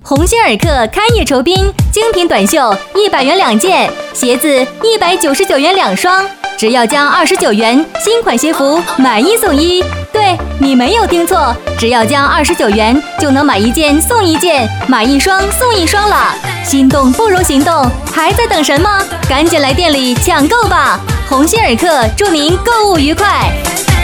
鸿星尔克开业酬宾，精品短袖100元2件，鞋子199元2双，只要将29元新款鞋服买1送1。对，你没有听错，只要将29元就能买1件送1件，买1双送1双了。心动不如行动，还在等什么？赶紧来店里抢购吧！鸿星尔克祝您购物愉快。